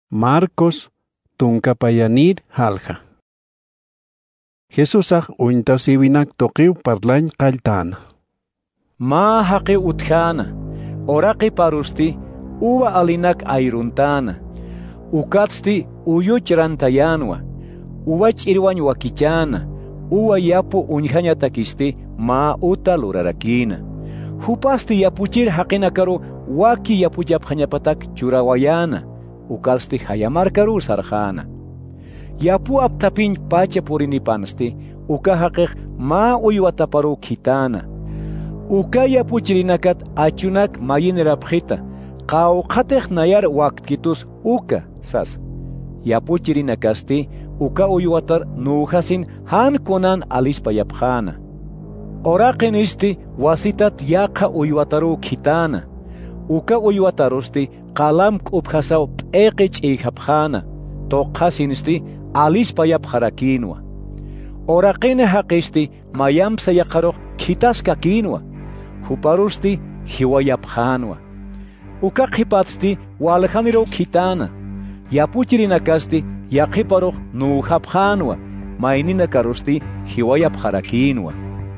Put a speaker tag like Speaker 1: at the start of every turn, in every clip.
Speaker 1: Marcos tunkapayanir halja. Jesusaj uintasivinak toqiw parlañ qaltana.
Speaker 2: Ma haqi utjana, oraqi parusti, uva alinak ayruntana, ukatsti uyuchrantayanwa, uva ch'irwañ wakichana, uva yapu unjañatakisti ma uta lurarakina. Hupasti yapuchir haqinakaru waki yapujapjañapatak churawayana, ukasti hayamarkaru sarjana. Yapu aptapin pacha purinipansti, uka haqiq ma uywataparu kitana. Uka yapuchirinakat achunak mayinirapjita, qawqatiq nayar waqtkitus uka sas. Yapuchirinakasti, uka uywatar nuhasin han kunan alispa yapjana. Oraqin isti wasitat yaqa uywataru kitana. Uka uywatarusti qalam q'upjasaw p'eqi ch'iyjapjana. Toqasinisti alispa yapjarakinwa. Oraqine haqisti mayamsa yaqaruq kitaska kinwa. Huparusti hiwayapjanwa. Uka qhipatsti waljaniro kitana. Yapuchirinakasti yaqiparuq nuhapjanwa. Maynina karusti hiwayapjarakinwa.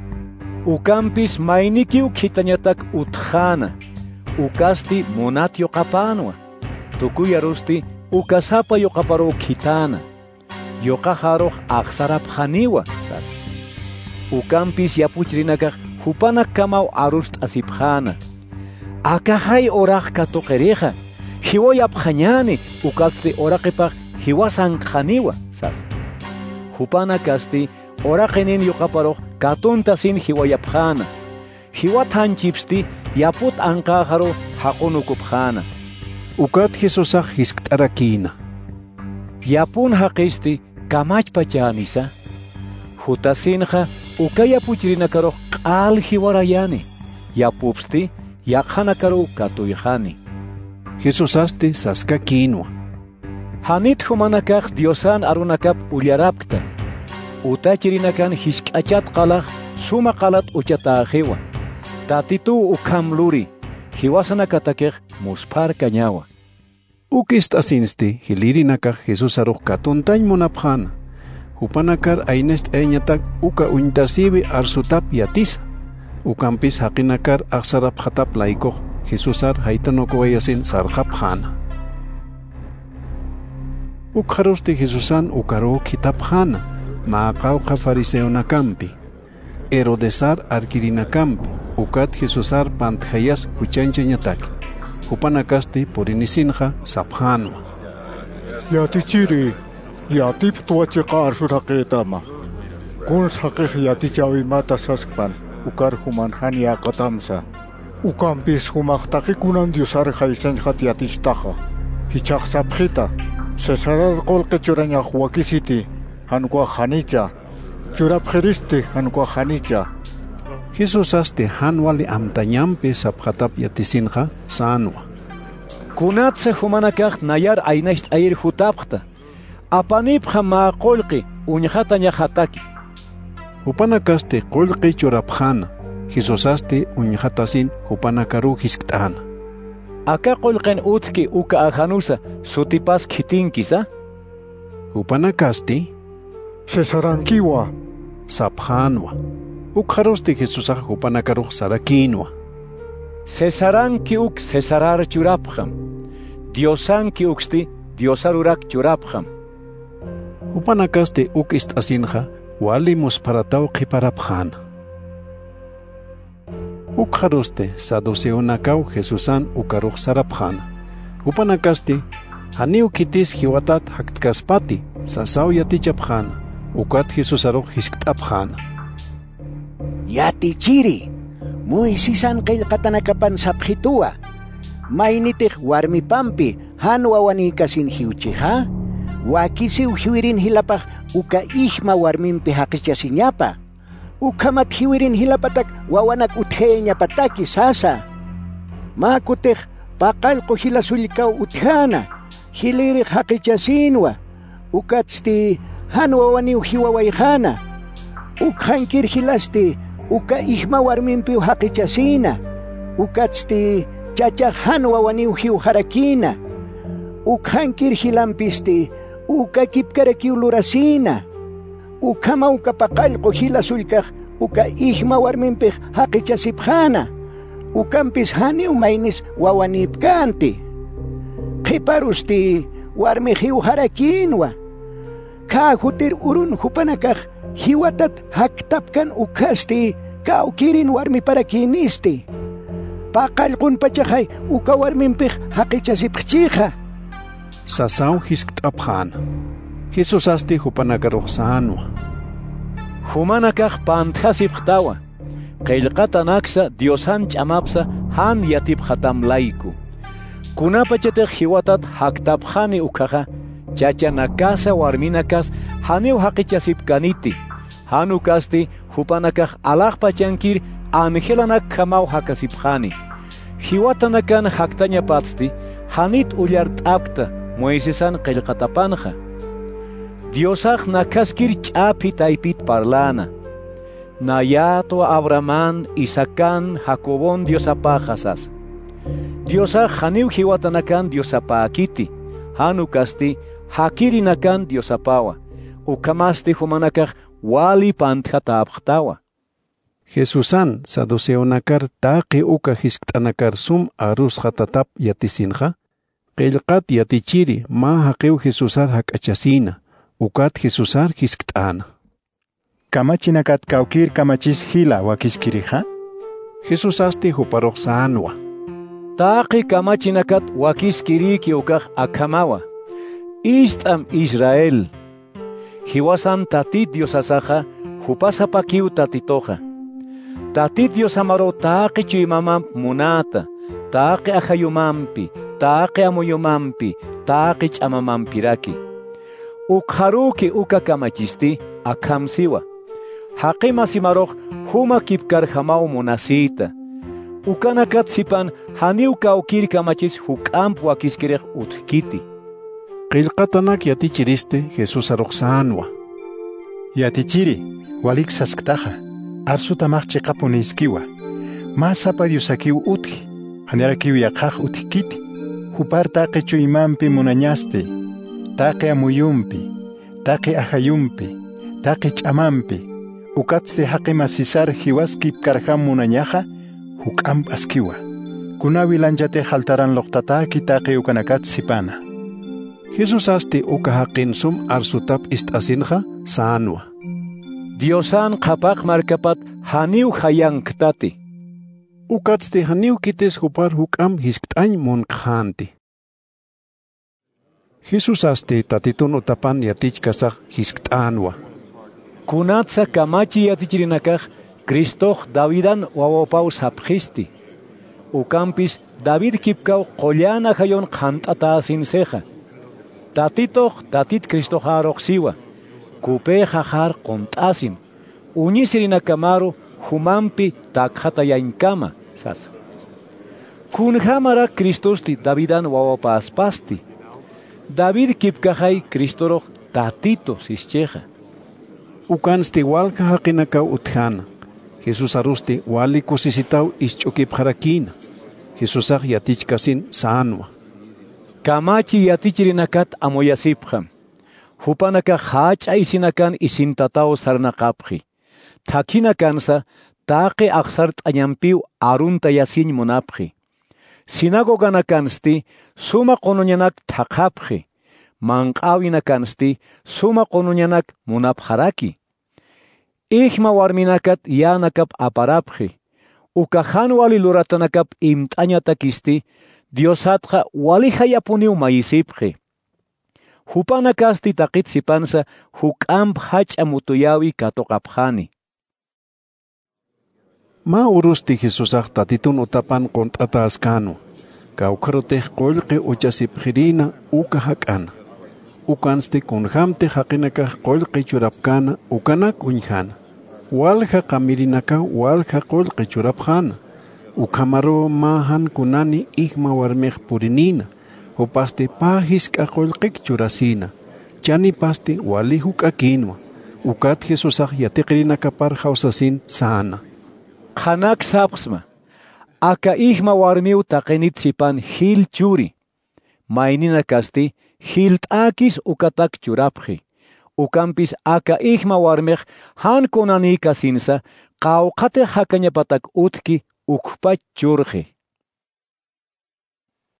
Speaker 2: Ukampis maynikiw kitañatak utjana. Ukasti monatio qapanwa. Tukuyarusti ukasapa yoqaparu kitana. Yoqajaruq aqsarapjaniwa sas. Ukampis yapuchrinakaq hupanak kamaw arust asipjana. Akajay oraq katuqiriqa. Hiwayapjañani ukasti oraqipaq hiwasanqaniwa sas. Hupanakasti oraqinin yoqaparuq katunta sin hiwayapjana. Hiwatanchipsti yaput anqajaru haqunukupjana.
Speaker 1: Ukat Jesusaj hisk'tarakina.
Speaker 2: Yapun haqisti kamachpachanisa. Hutasinja uka yapuchrinakaruq q'al hiwarayani. Yapupsti yaqhanakaru katuyjani.
Speaker 1: Jesusasti saska kinwa.
Speaker 2: Hanit humanakaq Diosan arunakap ullarapkta. Utachirinakan hisk'achat qalaq suma qalat uchatajiwa. Tatitu ukamluri. Hiwasanakatakiq muspar kañawa.
Speaker 1: Ukist asinsti hilirinakaq Jesus aruq katuntañ munapjana. Hupanakar aynest eñatak uka uintasibi arsutap yatisa. Ukampis haqinakar aqsarap hatap laikoq Jesusar haytanokowayasin sarjapjana. Ukharusti Jesusan ukaru kitapjana. Maaqawqa fariseonakampi. Herodesar arkirinakampi. Ukat Jesusar pantjayas huchanchañatak. Hupanakasti porinisinja sapjanwa.
Speaker 3: Yatichiri, yatip tuachiqa arsuraqitama. Kuns haqiq yatichawimata saskpan, ukar human hania qatamsa. Ukampis humaqtaqi kunan diosar haysanjat yatishtaqa. Hichaq sapjita, cesarar qolqi churañaq wakisiti, hankwa hanicha. Churapjiristi hankwa hanicha.
Speaker 1: Jesusasti hanwali amtañampi sapjatap yatisinja sanwa.
Speaker 2: Kunatse humanakaq nayar aynasht ayir hutapqta. Apanipqa maqolqi uñjata ñajataki.
Speaker 1: Hupanakasti qolqi churapjana. Jesusasti uñjatasin hupanakaru hisk'tana.
Speaker 2: Aka qolqin utki uka ajanusa sutipas khitinkisa.
Speaker 1: Hupanakasti
Speaker 3: Cesarankiwa
Speaker 1: sapjanwa. Ukharusti Jesusaj hupanakaruq sarakinwa.
Speaker 2: Cesaranki uk cesarar churapjam. Diosanki uksti diosarurak churapjam.
Speaker 1: Hupanakasti ukist asinja wali musparataw qiparapjana. Ukharusti saduceonakaw Jesusan ukaruq sarapjana. Hupanakasti haniw kitis hiwatat haktk'aspati sasaw yatichapjana. Ukat Jesusaruq hisk't'apjana.
Speaker 4: Yatichiri, Moisisan qillqatanakapan sapjituwa. Maynitiq warmipampi hanwawanikasin hiuchiqa. Wakisiw hiwirin hilapaq uka ihma warminpi haqichasiñapa. Ukamat hiwirin hilapatak wawanak utheñapataki sasa. Makutiq paqalqu hilasullkaw uthana. Hiliriq haqichasinwa. Ukatsti hanwawaniw hiwawayjana. Ukhankir hilasti uka ihma warminpi haqichasina. Ukatsti chachaq hanwawaniw hiwharakina. ukhankir hilampisti uka kipkaraki ulurasina ukama ukapaqallqu hilasulkaq uka ihma warminpiq haqichasipqana ukampis hani umaynis wawanipkanti qiparusti warmi hiu harakinwa ka hutir urun hupanakaq hiwatat haktapkan ukasti ka ukirin warmi parakinisti paqallqun pachaqay uka warminpiq haqichasipqchiqa
Speaker 1: Sasaw hisk't'apqana Jesus asti hupanakaruqsanwa
Speaker 2: Humanakaq pantjasipqtawa qillqata naksa Diosan ch'amapsa han yatipqatamlayku kunapachatiq hiwatat haktapqani ukaqa chachanakasa warminakas haniw haqichasipkaniti hanukasti hupanakaq alaqpachankir anjelanak kamaw hakasipqani hiwatanakan haktaña patsti hanit ullar t'apta Moisesan qillqatapanja Diosaq nakaskir ch'api taypit parlana Nayato Abraman Isacan Jacobon Diosapajasas Diosaq haniw hiwatanakan Diosapakiti hanukasti hakirinakan Diosapawa ukamasti humanakaq wali pantjatapqtawa
Speaker 1: Jesusan saduceonakar taqi uka hisk't'anakar sum arus hatatap yatisinqa qillqat yatichiri ma haqiw Jesusar hak'achasina ukat Jesusar hisk't'ana
Speaker 5: Kamachinakat kawkir kamachis hila wakiskiriqa
Speaker 1: Jesus asti huparuq sanwa
Speaker 2: Taqi kamachinakat wakiskiriki ukaq akamawa Istam Israel Hiwasan tati Diosasaqa hupasapakiw tatitoqa Tati Diosamaro taqi chuymamam munata taqi ajayumampi taqi amuyumampi taqi ch'amamampiraki ukharuki uka kamachisti akhamsiwa haqima simaroq huma kipkarjamaw munasita ukanakat sipan haniw kawkir kamachis huk'amp wakiskiriq utkiti
Speaker 1: qillqatanak yatichiriste Jesus aruqsanwa
Speaker 5: Yatichiri walik sasktaqa arsutamaq chiqapuniskiwa masapa Diosakiw utki hanerakiw yaqaq utkiti hupar taqi chuymampi munañasti taqi amuyumpi taqi ajayumpi taqi ch'amampi ukatste haqima sisar hiwaskip karjam munañaqa huk'amp askiwa kunawi lanchate haltaran loqtataki taqi ukanakat sipana
Speaker 1: Jesus asti uka haqin sum arsutap ist'asinqa sanwa
Speaker 2: Diosan qhapaq markapat haniw hayanktati
Speaker 1: ukatste haniw kites hupar huk'am hisk't'añ munqhanti Jesus asti tatitun utapan yatichkasaq hisk't'anwa
Speaker 2: kunatsa kamachi yatichirinakaq Cristoq Davidan wawapaw sapqisti ukampis David kipkaw qollana hayon qhant'atasinseqa tatitoq tatit Cristoq aruqsiwa Kupe jahar qont'asin uñisirinakamaru humampi takhata yainkama sasa kunhamara Cristosti Davidan wawapaspasti David kipkahay Cristoroq tatito sischeqa
Speaker 1: ukansti walka haqinakaw uthana Jesus arusti wali kusisitaw isch'ukipqarakina Jesusaq yatichkasin sanwa
Speaker 2: kamachi yatichirinakat amoyasipqam hupanaka hach'aysinakan isintataw sarnaqapqi thakinakansa taqi aqsar t'añampiw arunta yasin munapqi sinagoganakansti suma qonuñanak thaqapqi manq'awinakansti suma qonuñanak munapqaraki ihma warminakat yanakap aparapqi ukahan wali luratanakap imt'añatakisti Diosatqa wali hayapuniw mayisipqi hupanakasti taqit sipansa huk'amp hach'a mutuyawi katoqapqani
Speaker 1: ma urusti Jesusaq tatitun utapan qont'ata askanu kawqarutej qollqi uchasipqirina uka hak'ana ukansti kunhamti haqinakaq qollqi churapkana ukanak uñhana walha qamirinaka walha qollqi churapqana ukhamaro mahan kunani ihma warmiq purinina hupasti pahisk'a qollqiq churasina chani pasti wali huk'akinwa ukat Jesusaq yatiqrinakapar hawsasin sana
Speaker 2: qanak sapsma aka ihma warmiw taqinit sipan hil churi maynina kasti hilt'akis ukatak churapji. Ukampis aka ihma warmej han konani kasinsa qawqate hakañapatak utki ukpa churji.